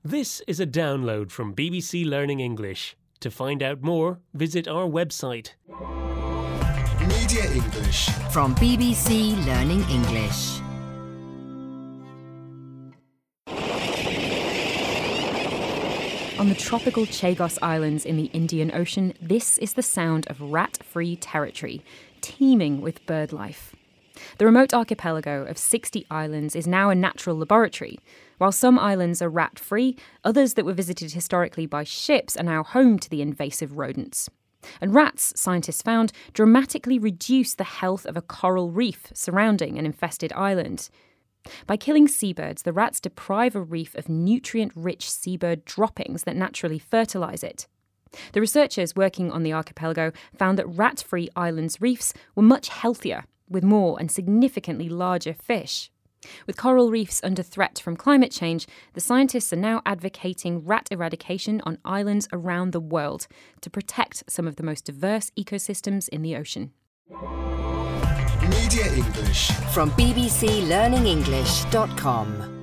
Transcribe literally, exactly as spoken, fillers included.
This is a download from B B C Learning English. To find out more, visit our website. Media English from B B C Learning English. On the tropical Chagos Islands in the Indian Ocean, this is the sound of rat-free territory, teeming with bird life. The remote archipelago of sixty islands is now a natural laboratory. While some islands are rat-free, others that were visited historically by ships are now home to the invasive rodents. And rats, scientists found, dramatically reduce the health of a coral reef surrounding an infested island. By killing seabirds, the rats deprive a reef of nutrient-rich seabird droppings that naturally fertilise it. The researchers working on the archipelago found that rat-free islands' reefs were much healthier, with more and significantly larger fish. With coral reefs under threat from climate change, the scientists are now advocating rat eradication on islands around the world to protect some of the most diverse ecosystems in the ocean. Media English from b b c learning english dot com.